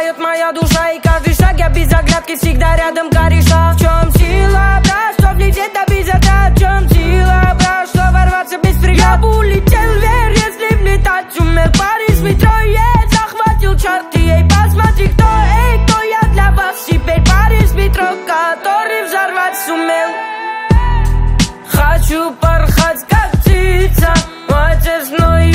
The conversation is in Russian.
поет моя душа. И каждый шаг я без оглядки всегда рядом кореша. В чем сила, брат, что влететь да без затрат? В чем сила, брат, что ворваться без преград? Я бы улетел вверх, если б летать умел. Парень с метро, захватил чарт. И эй, посмотри, кто я для вас теперь. Парень с метро, который взорвать сумел. Хочу порхать, как птица, отец, но